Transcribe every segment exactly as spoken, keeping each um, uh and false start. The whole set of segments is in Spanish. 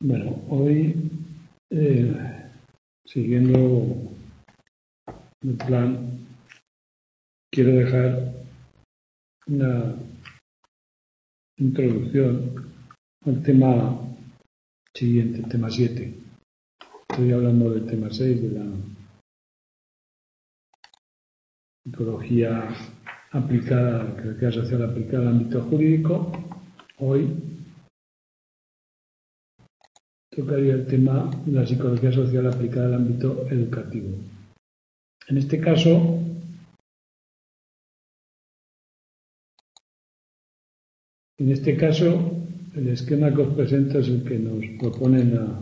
Bueno, hoy, eh, siguiendo el plan, quiero dejar una introducción al tema siguiente, el tema siete. Estoy hablando del tema seis de la psicología aplicada, psicología social aplicada al ámbito jurídico. Hoy tocaría el tema de la psicología social aplicada al ámbito educativo. En este caso, en este caso, el esquema que os presento es el que nos proponen a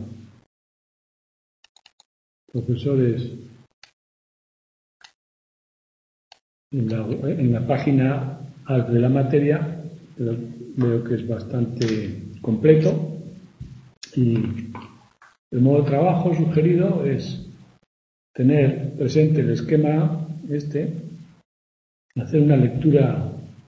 profesores en la, en la página de la materia, pero veo que es bastante completo. Y el modo de trabajo sugerido es tener presente el esquema este, hacer una lectura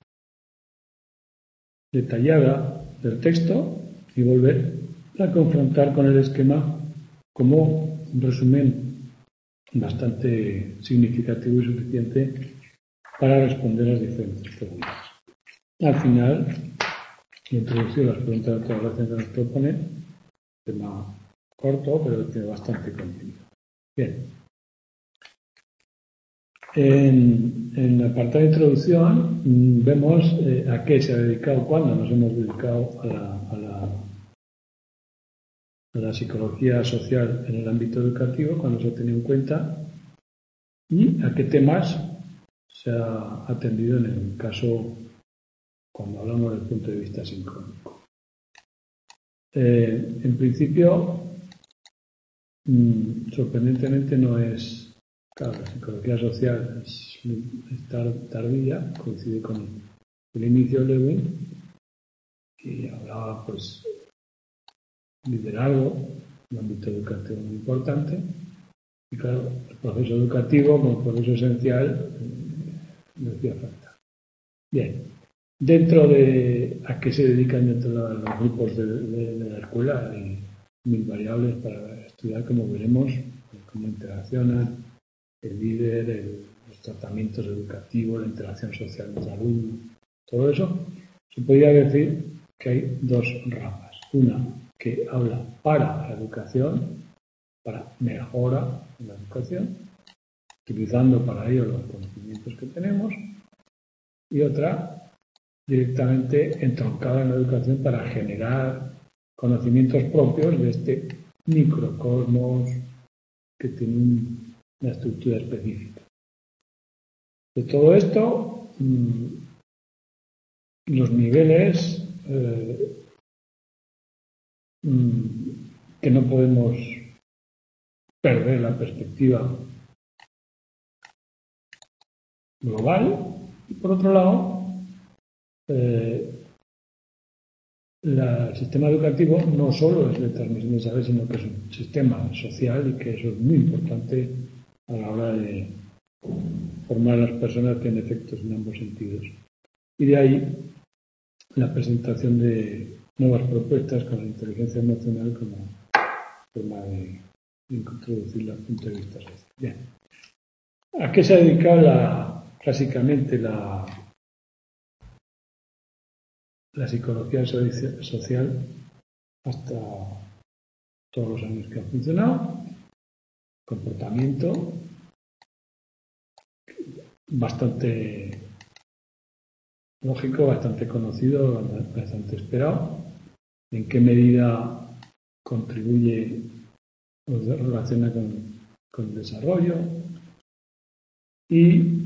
detallada del texto y volver a confrontar con el esquema como un resumen bastante significativo y suficiente para responder las diferentes preguntas. Al final, he introducido las preguntas de autoevaluación que nos proponen, tema corto, pero tiene bastante contenido. Bien. En, en el apartado de introducción mmm, vemos eh, a qué se ha dedicado, cuándo nos hemos dedicado a la, a, la, a la psicología social en el ámbito educativo, cuando se ha tenido en cuenta, y a qué temas se ha atendido en el caso cuando hablamos del punto de vista sincrónico. Eh, en principio, mmm, sorprendentemente no es... Claro, la psicología social es, es tardía, coincide con el inicio de Lewin, y hablaba, pues, liderazgo, un ámbito educativo muy importante, y claro, el proceso educativo como proceso esencial me hacía falta. Bien, dentro de a qué se dedican dentro de los grupos de, de, de la escuela, hay mil variables para estudiar, como veremos, cómo interaccionan el líder, el, los tratamientos educativos, la interacción social entre alumnos, todo eso. Se podría decir que hay dos ramas. Una que habla para la educación, para mejora de la educación, utilizando para ello los conocimientos que tenemos, y otra directamente entroncada en la educación para generar conocimientos propios de este microcosmos que tiene un, una estructura específica. De todo esto, mmm, los niveles eh, mmm, que no podemos perder la perspectiva global, y por otro lado, eh, la, el sistema educativo no solo es de transmisión de saber, sino que es un sistema social y que eso es muy importante a la hora de formar a las personas que tienen efectos en ambos sentidos. Y de ahí la presentación de nuevas propuestas con la inteligencia emocional como forma de introducirla al punto de vista social. Bien. ¿A qué se ha dedicado la, clásicamente la, la psicología social hasta todos los años que ha funcionado? Comportamiento bastante lógico, bastante conocido, bastante esperado. ¿En qué medida contribuye o se relaciona con, con el desarrollo? Y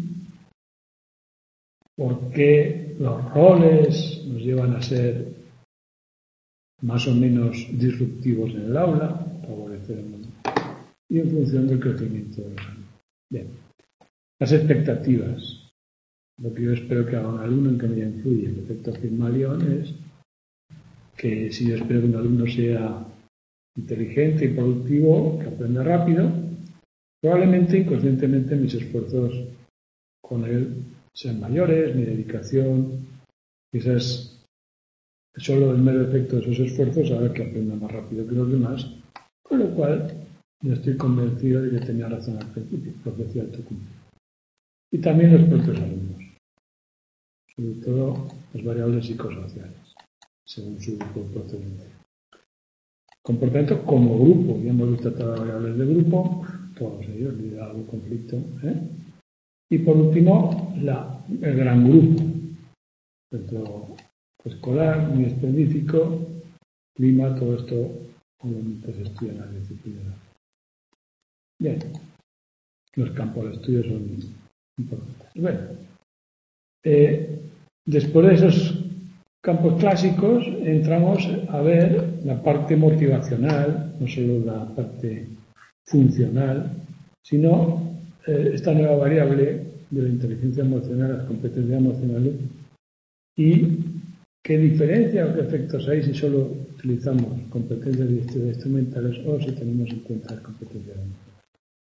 por qué los roles nos llevan a ser más o menos disruptivos en el aula, favorecer el mundo, y en función del crecimiento de los alumnos. Bien, las expectativas. Lo que yo espero que haga un alumno, en que me influye el efecto Pigmalión, es que si yo espero que un alumno sea inteligente y productivo, que aprenda rápido, probablemente inconscientemente mis esfuerzos con él sean mayores, mi dedicación, esas solo el mero efecto de esos esfuerzos hará que aprenda más rápido que los demás, con lo cual yo estoy convencido de que tenía razón al principio, profecía autocumplida. Y también los propios alumnos, sobre todo las variables psicosociales, según su grupo de procedencia. Comportamiento como grupo, ya hemos visto todas las variables de grupo, todos ellos, liderazgo, conflicto, ¿eh? Y por último, la, el gran grupo, dentro escolar, muy específico, clima, todo esto obviamente se estudia en la disciplina. Bien, los campos de estudio son importantes. Bueno, eh, después de esos campos clásicos entramos a ver la parte motivacional, no solo la parte funcional, sino eh, esta nueva variable de la inteligencia emocional, las competencias emocionales, y qué diferencia o qué efectos hay si solo utilizamos competencias instrumentales o si tenemos en cuenta las competencias emocionales.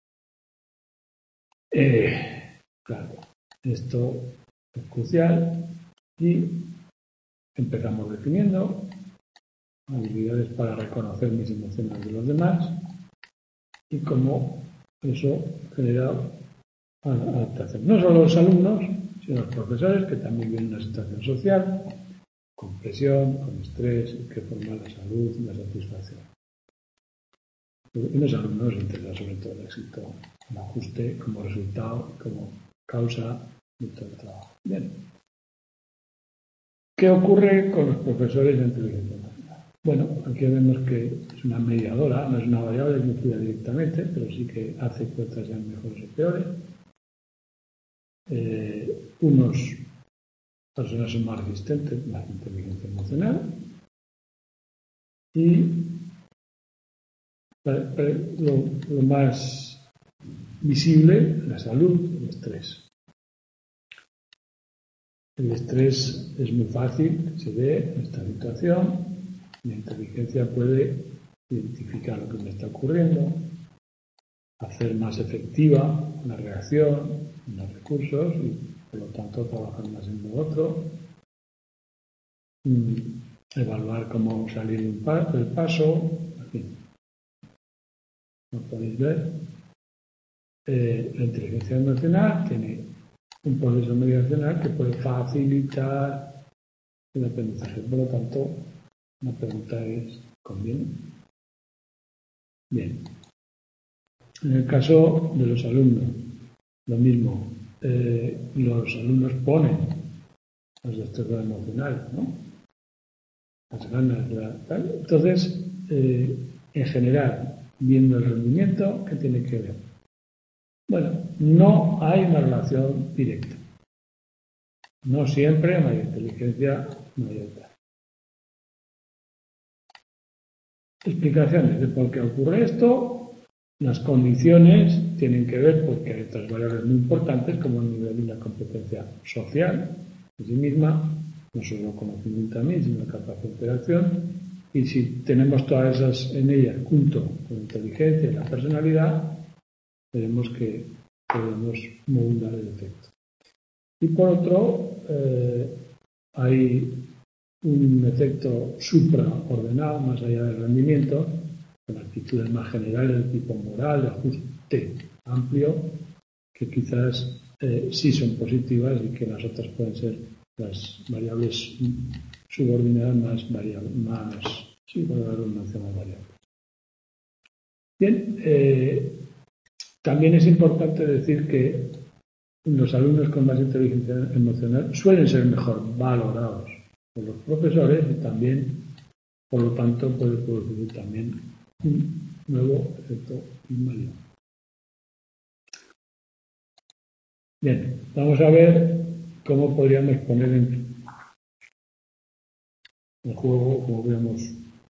Eh, claro, esto es crucial y empezamos definiendo habilidades para reconocer mis emociones de los demás y cómo eso genera adaptación. No solo los alumnos, sino los profesores, que también viven una situación social, con presión, con estrés, que forma la salud y la satisfacción. Y los alumnos les interesa sobre todo el éxito, el ajuste como resultado, como causa de todo el trabajo. Bien. ¿Qué ocurre con los profesores de inteligencia emocional? Bueno, aquí vemos que es una mediadora, no es una variable que influya directamente, pero sí que hace que otras sean mejores o peores. Eh, unos personas son más resistentes a la inteligencia emocional y lo, lo más visible, la salud, el estrés. El estrés es muy fácil, se ve en esta situación. La inteligencia puede identificar lo que me está ocurriendo, hacer más efectiva la reacción, los recursos y por lo tanto trabajar más en lo otro, evaluar cómo salir del paso, en fin. Como podéis ver, eh, la inteligencia emocional tiene un proceso mediacional que puede facilitar el aprendizaje. Por lo tanto, la pregunta es, ¿conviene? Bien. En el caso de los alumnos, lo mismo. Eh, los alumnos ponen las destrezas emocionales, ¿no? Las ganas, la, tal. Entonces, eh, en general, viendo el rendimiento, ¿qué tiene que ver? Bueno, no hay una relación directa. No siempre hay mayor inteligencia, mayor tal. Explicaciones de por qué ocurre esto. Las condiciones tienen que ver porque hay otras variables muy importantes como el nivel y la competencia social en sí misma, no solo conocimiento a mí, sino capacidad de interacción. Y si tenemos todas esas en ellas junto con la inteligencia y la personalidad, veremos que podemos modular el efecto. Y por otro, eh, hay un efecto supraordenado, más allá del rendimiento, con actitudes más generales de tipo moral, de ajuste amplio, que quizás eh, sí son positivas y que las otras pueden ser las variables subordinadas más variables, más, sí, por la redundancia, más variables. Bien, eh, también es importante decir que los alumnos con más inteligencia emocional suelen ser mejor valorados por los profesores y también, por lo tanto, puede producir también un nuevo efecto inválido. Bien, vamos a ver cómo podríamos poner en el juego, cómo podríamos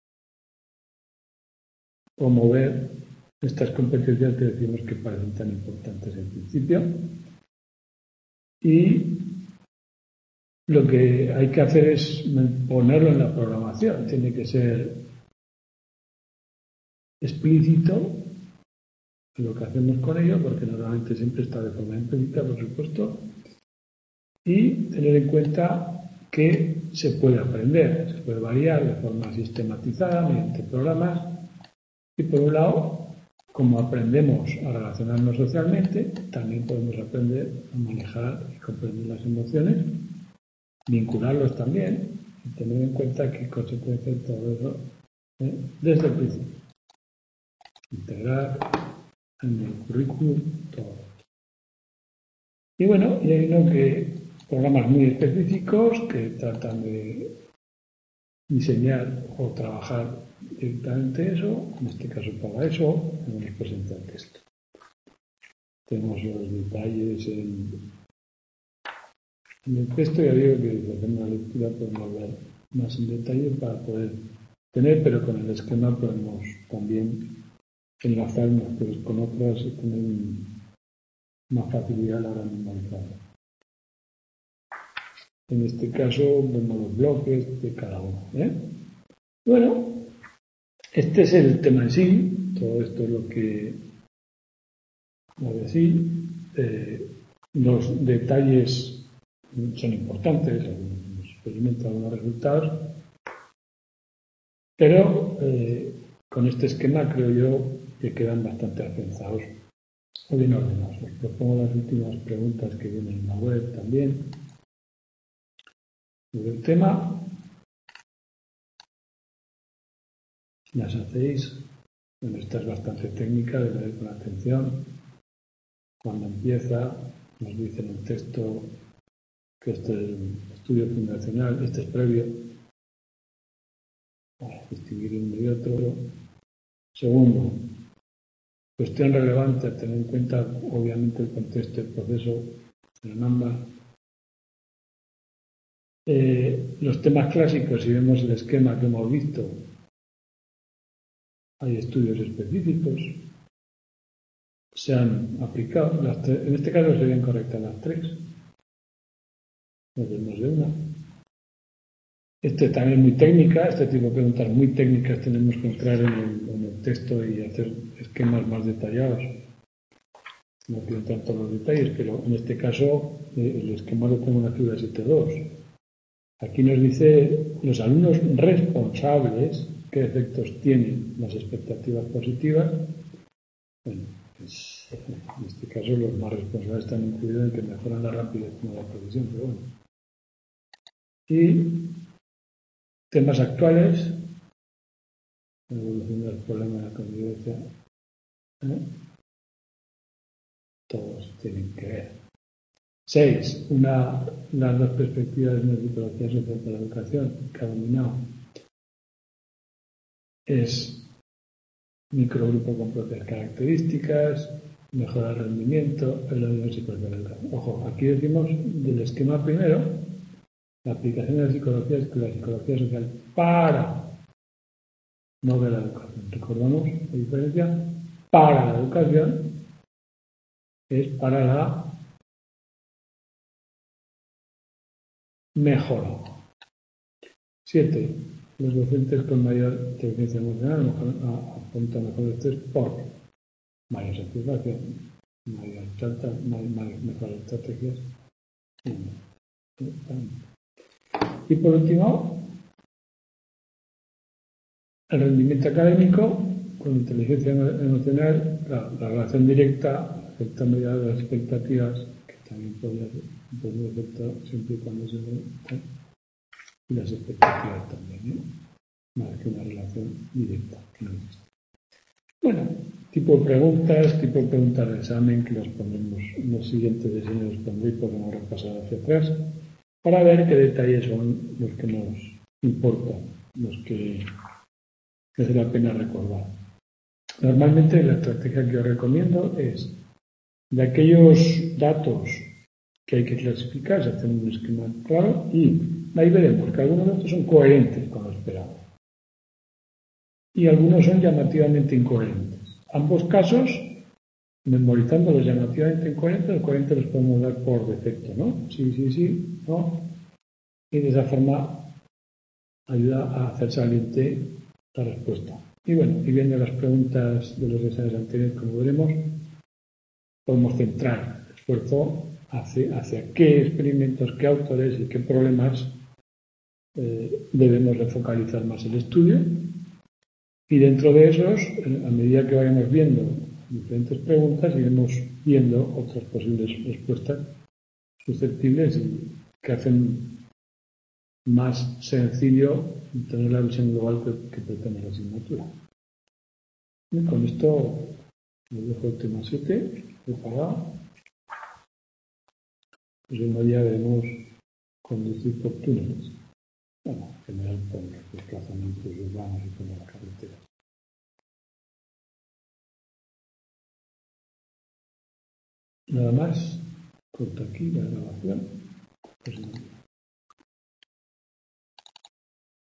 promover estas competencias que decimos que parecen tan importantes en principio. Y lo que hay que hacer es ponerlo en la programación. Tiene que ser explícito lo que hacemos con ello, porque normalmente siempre está de forma implícita, por supuesto, y tener en cuenta que se puede aprender, se puede variar de forma sistematizada mediante programas. Y por un lado, como aprendemos a relacionarnos socialmente, también podemos aprender a manejar y comprender las emociones, vincularlos también y tener en cuenta qué consecuencias todo eso, ¿eh? Desde el principio. Integrar en el currículum todo. Y bueno, y hay uno que programas muy específicos que tratan de diseñar o trabajar directamente eso, en este caso para eso, nos presenta el texto. Tenemos los detalles en, en el texto, ya digo que desde hacer una lectura podemos ver más en detalle para poder tener, pero con el esquema podemos también enlazar unas cosas con otras y tener más facilidad a la hora de memorizarlo. En este caso vemos los bloques de cada uno, ¿eh? Bueno, este es el tema en sí, todo esto es lo que voy a decir. Eh, los detalles son importantes, algunos experimentos, algunos resultados, pero eh, con este esquema creo yo que quedan bastante afianzados o bien ordenados. Os propongo las últimas preguntas que vienen en la web también sobre el tema. Las hacéis. Bueno, esta es bastante técnica, de leer con atención. Cuando empieza, nos dice en el texto que este es el estudio fundacional, este es previo, para distinguir uno y otro. Segundo, cuestión relevante a tener en cuenta, obviamente, el contexto del proceso en ambas. Eh, los temas clásicos, si vemos el esquema que hemos visto, hay estudios específicos, se han aplicado, las tres, en este caso serían correctas las tres, no vemos de una. Este también es muy técnica, este tipo de preguntas muy técnicas tenemos que entrar en el, en el texto y hacer esquemas más detallados. No quiero tanto los detalles, pero en este caso eh, el esquema lo tengo en la figura siete punto dos. Aquí nos dice los alumnos responsables qué efectos tienen las expectativas positivas. Bueno, pues, en este caso los más responsables están incluidos en que mejoran la rapidez de la producción, pero bueno. Y temas actuales, la evolución del problema de la convivencia, ¿eh? Todos tienen que ver. Seis, una, las dos perspectivas de la psicología social para la educación que ha dominado es microgrupo con propias características, mejora el rendimiento, el audio psicología de la educación. Ojo, aquí decimos del esquema primero, la aplicación de la psicología es la psicología social para, no de la educación. Recordamos la diferencia, para la educación es para la mejora. Siete, los docentes con mayor inteligencia emocional apuntan mejor estrés por mayor satisfacción, mayor chata, mejores estrategias. Y por último, el rendimiento académico con inteligencia emocional, la, la relación directa afecta mediante las expectativas, que también podría ser un poco de efecto siempre y cuando se ve, ¿eh? Y las expectativas también, ¿eh? Más que una relación directa, que no existe. Bueno, tipo de preguntas, tipo de preguntas de examen que las ponemos en los siguientes diseños, los pondré y podemos repasar hacia atrás para ver qué detalles son los que nos importan, los que merece la pena recordar. Normalmente la estrategia que os recomiendo es de aquellos datos que hay que clasificar, se hace un esquema claro y ahí veremos que algunos datos son coherentes con lo esperado y algunos son llamativamente incoherentes. Ambos casos, memorizando los llamativamente incoherentes, los coherentes los podemos dar por defecto, ¿no? Sí, sí, sí, no. Y de esa forma ayuda a hacer saliente la respuesta. Y bueno, y viendo las preguntas de los exámenes anteriores, como veremos, podemos centrar el esfuerzo hacia, hacia qué experimentos, qué autores y qué problemas eh, debemos de focalizar más el estudio. Y dentro de esos, a medida que vayamos viendo diferentes preguntas, iremos viendo otras posibles respuestas susceptibles y que hacen más sencillo tener la visión global que, que pretende la asignatura. Y con esto les dejo el tema siete preparado. El mismo día veremos conducir por túneles. Bueno, en general por los desplazamientos urbanos y por las carreteras. Nada más, corto aquí la grabación. Pues,